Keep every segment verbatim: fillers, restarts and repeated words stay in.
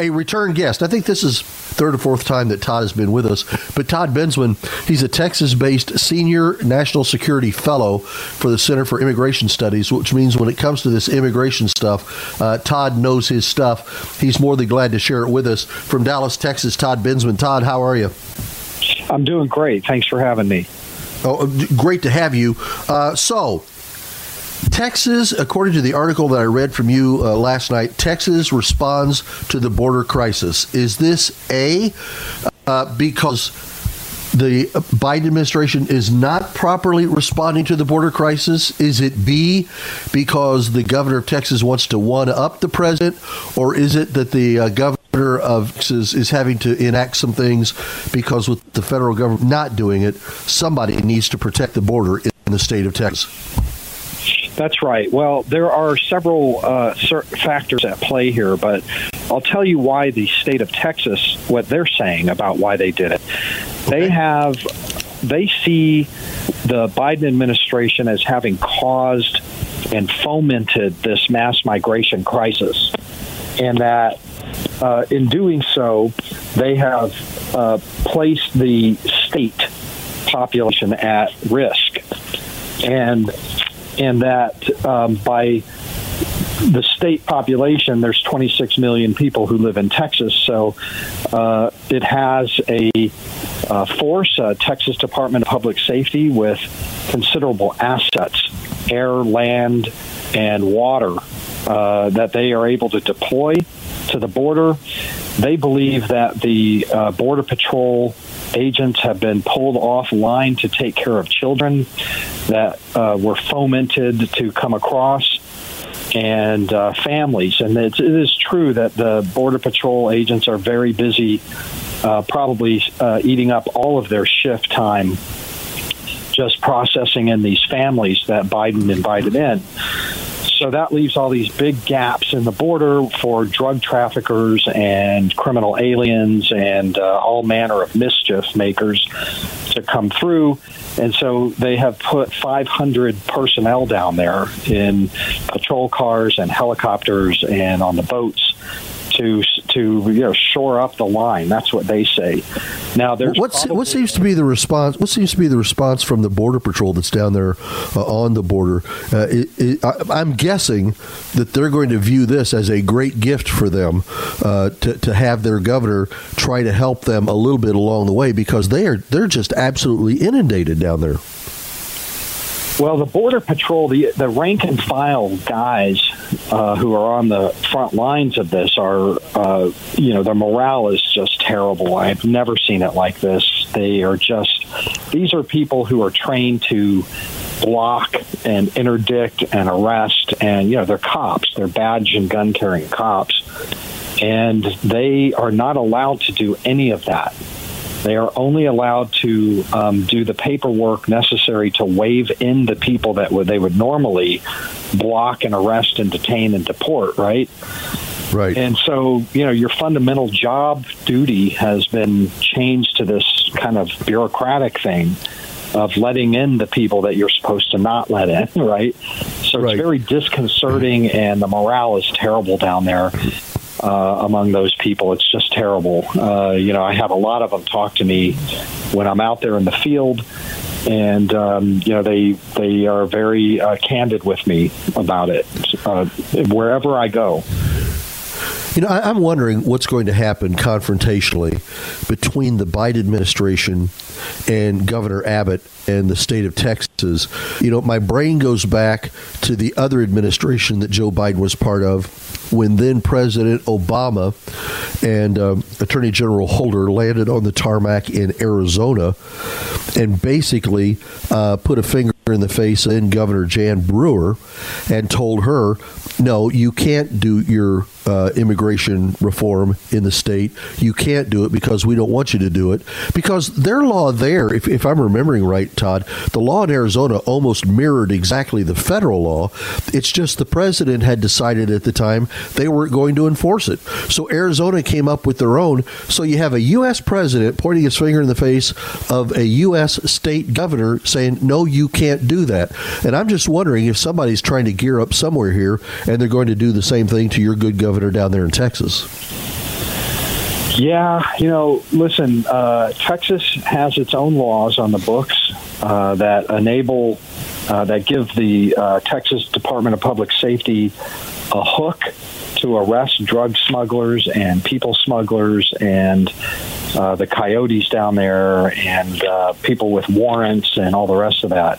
a return guest. I think this is third or fourth time that Todd has been with us. But Todd Bensman, he's a Texas-based senior national security fellow for the Center for Immigration Studies, which means when it comes to this immigration stuff, uh, Todd knows his stuff. He's more than glad to share it with us. From Dallas, Texas, Todd Bensman. Todd, how are you? I'm doing great. Thanks for having me. Oh, great to have you. Uh, so, Texas, according to the article that I read from you uh, last night, Texas responds to the border crisis. Is this A, uh, because the Biden administration is not properly responding to the border crisis? Is it B, because the governor of Texas wants to one-up the president? Or is it that the uh, governor of Texas is having to enact some things because with the federal government not doing it, somebody needs to protect the border in the state of Texas? That's right. Well, there are several uh, factors at play here, but I'll tell you why the state of Texas, what they're saying about why they did it. They have, they see the Biden administration as having caused and fomented this mass migration crisis, and that uh, in doing so, they have uh, placed the state population at risk, and and that um, by the state population, there's twenty-six million people who live in Texas, so uh, it has a uh, force, a Texas Department of Public Safety with considerable assets, air, land, and water, uh, that they are able to deploy to the border. They believe that the uh, Border Patrol agents have been pulled offline to take care of children that uh, were fomented to come across, and uh, families. And it's, it is true that the Border Patrol agents are very busy, uh, probably uh, eating up all of their shift time just processing in these families that Biden invited in. So that leaves all these big gaps in the border for drug traffickers and criminal aliens and uh, all manner of mischief makers to come through. And so they have put five hundred personnel down there in patrol cars and helicopters and on the boats to to you know shore up the line. That's what they say. Now, there's What's, probably, what seems to be the response? What seems to be the response from the Border Patrol that's down there uh, on the border? Uh, it, it, I, I'm guessing that they're going to view this as a great gift for them uh, to to have their governor try to help them a little bit along the way, because they are they're just absolutely inundated down there. Well, the Border Patrol, the the rank and file guys uh, who are on the front lines of this are, uh, you know, their morale is just terrible. I've never seen it like this. They are just, these are people who are trained to block and interdict and arrest, and, you know, they're cops. They're badge and gun carrying cops. And they are not allowed to do any of that. They are only allowed to um, do the paperwork necessary to wave in the people that would, they would normally block and arrest and detain and deport, right? Right. And so, you know, your fundamental job duty has been changed to this kind of bureaucratic thing of letting in the people that you're supposed to not let in, right? So right. It's very disconcerting, and the morale is terrible down there. Uh, among those people, it's just terrible. Uh, you know, I have a lot of them talk to me when I'm out there in the field, and um, you know, they they are very uh, candid with me about it uh, wherever I go. You know, I, I'm wondering what's going to happen confrontationally between the Biden administration and Governor Abbott and the state of Texas. You know, my brain goes back to the other administration that Joe Biden was part of, when then President Obama and um, Attorney General Holder landed on the tarmac in Arizona and basically uh, put a finger in the face of Governor Jan Brewer and told her, no, you can't do your uh, immigration reform in the state. You can't do it because we don't want you to do it. Because their law there, if, if I'm remembering right, Todd, the law in Arizona almost mirrored exactly the federal law. It's just the president had decided at the time they weren't going to enforce it. So Arizona came up with their own. So you have a U S president pointing his finger in the face of a U S state governor saying, no, you can't do that. And I'm just wondering if somebody's trying to gear up somewhere here and they're going to do the same thing to your good governor down there in Texas. Yeah, you know, listen, uh, Texas has its own laws on the books uh, that enable, uh, that give the uh, Texas Department of Public Safety a hook to arrest drug smugglers and people smugglers and uh, the coyotes down there and uh, people with warrants and all the rest of that.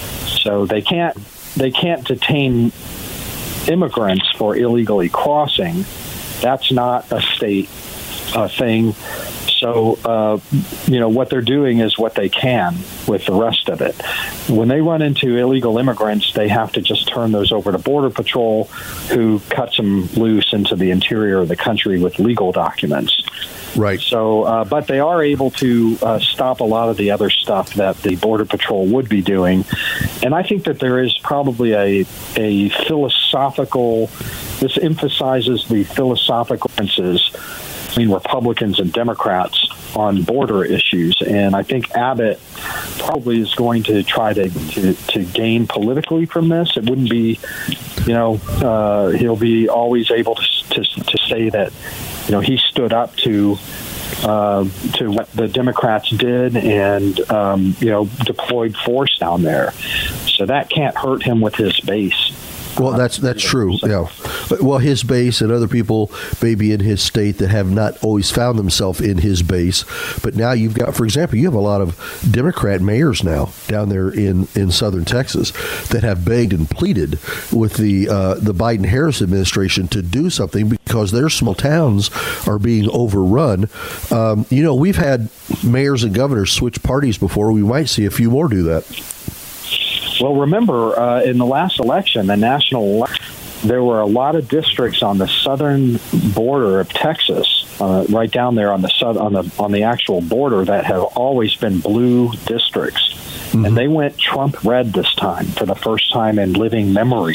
So they can't they can't detain immigrants for illegally crossing. That's not a state uh, thing. So, uh, you know, what they're doing is what they can with the rest of it. When they run into illegal immigrants, they have to just turn those over to Border Patrol, who cuts them loose into the interior of the country with legal documents. Right. So, uh, but they are able to uh, stop a lot of the other stuff that the Border Patrol would be doing. And I think that there is probably a, a philosophical, this emphasizes the philosophical differences between Republicans and Democrats on border issues. And I think Abbott probably is going to try to, to, to gain politically from this. It wouldn't be, you know, uh, he'll be always able to, to, to say that, you know, he stood up to uh, to what the Democrats did and, um, you know, deployed force down there. So that can't hurt him with his base. Well, that's that's true. Yeah. Well, his base and other people maybe in his state that have not always found themselves in his base. But now you've got, for example, you have a lot of Democrat mayors now down there in, in southern Texas that have begged and pleaded with the uh, the Biden-Harris administration to do something because their small towns are being overrun. Um, you know, we've had mayors and governors switch parties before. We might see a few more do that. Well, remember, uh, in the last election, the national election, there were a lot of districts on the southern border of Texas, uh, right down there on the sud- on the on the actual border, that have always been blue districts, mm-hmm. and they went Trump red this time for the first time in living memory.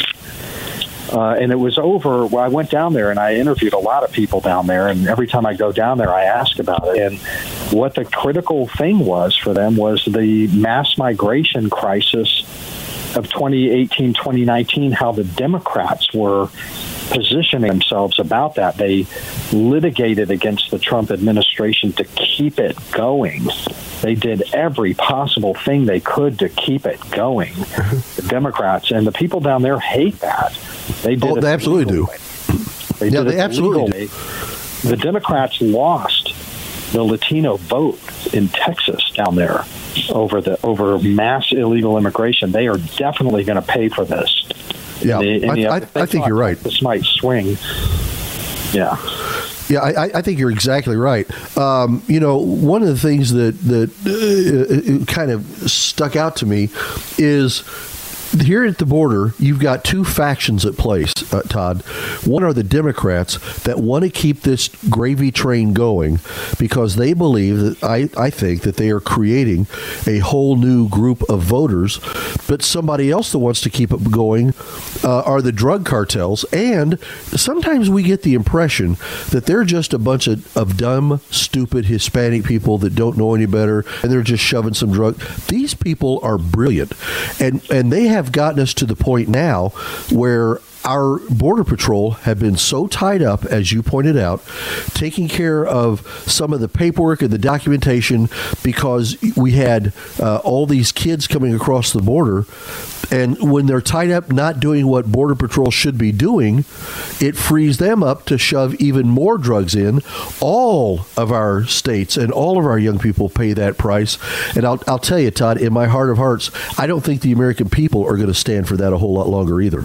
Uh, and it was over. Well, I went down there and I interviewed a lot of people down there. And every time I go down there, I ask about it. And what the critical thing was for them was the mass migration crisis of twenty eighteen, twenty nineteen, how the Democrats were positioning themselves about that. They litigated against the Trump administration to keep it going. They did every possible thing they could to keep it going, the Democrats. And the people down there hate that. They did oh, it they absolutely do. They yeah, did they it absolutely do. The Democrats lost the Latino vote in Texas down there over the over mass illegal immigration. They are definitely going to pay for this. Yeah, and the, and I, I, I think you're right. This might swing. Yeah. Yeah, I, I think you're exactly right. Um, you know, one of the things that that uh, kind of stuck out to me is here at the border, you've got two factions at place, uh, Todd. One are the Democrats that want to keep this gravy train going because they believe that, I, I think, that they are creating a whole new group of voters. But somebody else that wants to keep it going uh, are the drug cartels. And sometimes we get the impression that they're just a bunch of, of dumb, stupid Hispanic people that don't know any better, and they're just shoving some drug. These people are brilliant, and, and they have have gotten us to the point now where our Border Patrol have been so tied up, as you pointed out, taking care of some of the paperwork and the documentation because we had uh, all these kids coming across the border. And when they're tied up not doing what Border Patrol should be doing, it frees them up to shove even more drugs in. All of our states and all of our young people pay that price. And I'll, I'll tell you, Todd, in my heart of hearts, I don't think the American people are going to stand for that a whole lot longer either.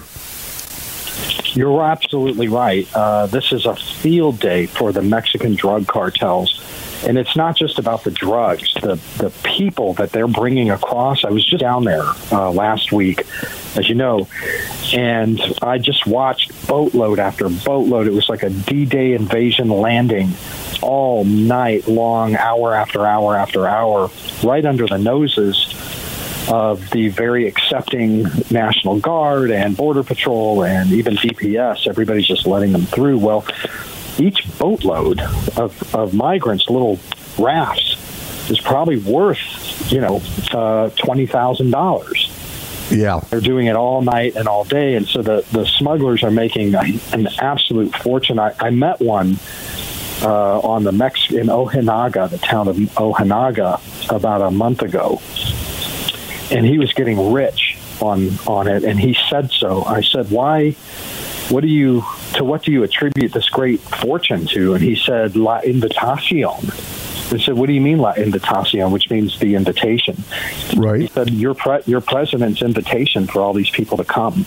You're absolutely right. Uh, this is a field day for the Mexican drug cartels. And it's not just about the drugs, the, the people that they're bringing across. I was just down there uh, last week, as you know, and I just watched boatload after boatload. It was like a D-Day invasion landing all night long, hour after hour after hour, right under the noses of the very accepting National Guard and Border Patrol and even D P S. Everybody's just letting them through. Well, each boatload of, of migrants, little rafts, is probably worth, you know, uh, twenty thousand dollars. Yeah. They're doing it all night and all day. And so the, the smugglers are making an absolute fortune. I, I met one uh, on the Mex in Ojinaga, the town of Ojinaga, about a month ago, and he was getting rich on on it, and he said so. I said, "Why? What do you to what do you attribute this great fortune to?" And he said, "La invitación." I said, "What do you mean, La invitación?" Which means the invitation. Right. He said, "Your pre- your president's invitation for all these people to come."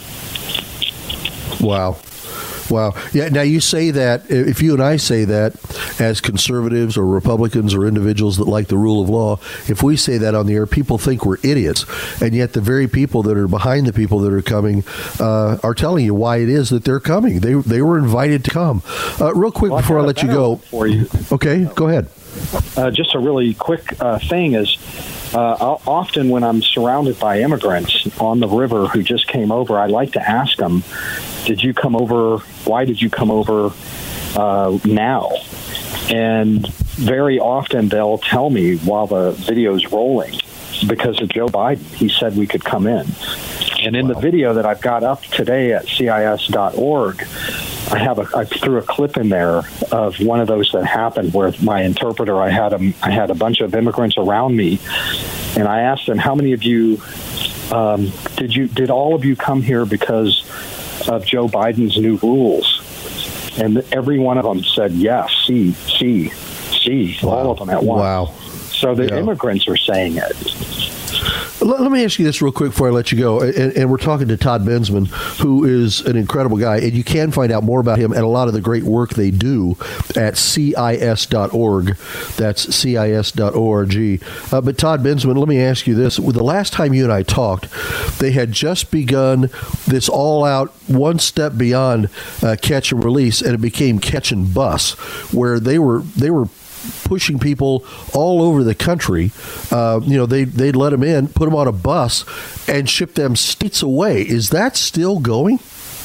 Wow. Wow. Yeah. Now you say that, if you and I say that as conservatives or Republicans or individuals that like the rule of law, if we say that on the air, people think we're idiots. And yet the very people that are behind the people that are coming uh, are telling you why it is that they're coming. They they were invited to come. Uh, real quick well, before I, I let you go. For you. Okay. Go ahead. Uh, just a really quick uh, thing is, uh, often when I'm surrounded by immigrants on the river who just came over, I like to ask them, did you come over, why did you come over uh, now? And very often they'll tell me while the video's rolling, because of Joe Biden, he said we could come in. And in wow. the video that I've got up today at C I S dot org, I have a, I threw a clip in there of one of those that happened where my interpreter, I had a, I had a bunch of immigrants around me, and I asked them, how many of you, um, did you, did all of you come here because of Joe Biden's new rules? And every one of them said, yes, see, see, see, wow. all of them at once. Wow. So the yeah. immigrants are saying it. Let, let me ask you this real quick before I let you go. And, and we're talking to Todd Bensman, who is an incredible guy. And you can find out more about him and a lot of the great work they do at C I S dot org. That's C I S dot org. Uh, but Todd Bensman, let me ask you this. The last time you and I talked, they had just begun this all-out, one step beyond uh, catch and release, and it became catch and bus, where they were they were pushing people all over the country. Uh, you know, they, they'd let them in, put them on a bus, and ship them states away. Is that still going?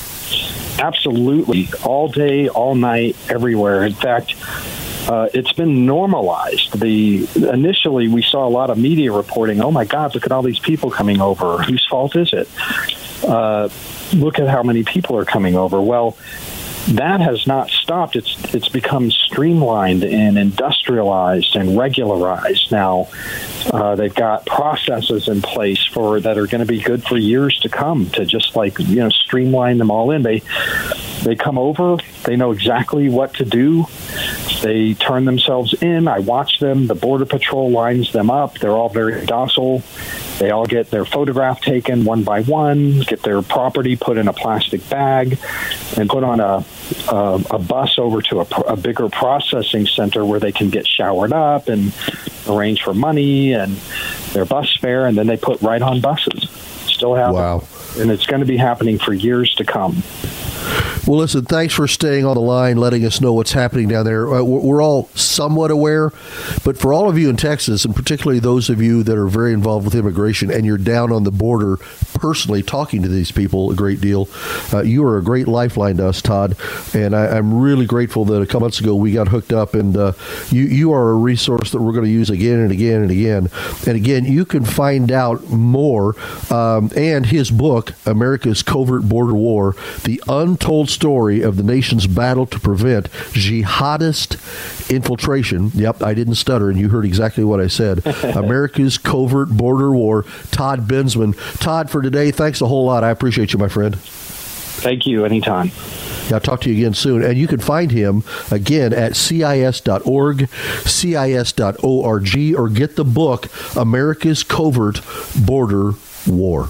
Absolutely. All day, all night, everywhere. In fact, uh, it's been normalized. The initially, we saw a lot of media reporting, oh, my God, look at all these people coming over. Whose fault is it? Uh, look at how many people are coming over. Well, that has not stopped. It's it's become streamlined and industrialized and regularized now. Uh, they've got processes in place for that are going to be good for years to come to just like, you know, streamline them all in. They they come over. They know exactly what to do. They turn themselves in. I watch them. The Border Patrol lines them up. They're all very docile. They all get their photograph taken one by one, get their property put in a plastic bag, and put on a a, a bus over to a, a bigger processing center where they can get showered up and arrange for money and their bus fare, and then they put right on buses. Still happening. Wow. And it's going to be happening for years to come. Well, listen, thanks for staying on the line, letting us know what's happening down there. Uh, we're all somewhat aware, but for all of you in Texas, and particularly those of you that are very involved with immigration, and you're down on the border personally talking to these people a great deal, uh, you are a great lifeline to us, Todd. And I, I'm really grateful that a couple months ago we got hooked up, and uh, you, you are a resource that we're going to use again and again and again. And again, you can find out more, um, and his book, America's Covert Border War, The Untold Story of the Nation's Battle to Prevent Jihadist Infiltration. Yep, I didn't stutter, and you heard exactly what I said. America's Covert Border War. Todd Bensman. Todd, for today, thanks a whole lot. I appreciate you, my friend. Thank you. Anytime. I'll talk to you again soon. And you can find him, again, at C I S dot org, C I S dot org, or get the book, America's Covert Border War.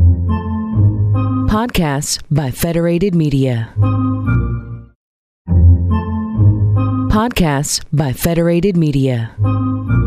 Podcasts by Federated Media. Podcasts by Federated Media.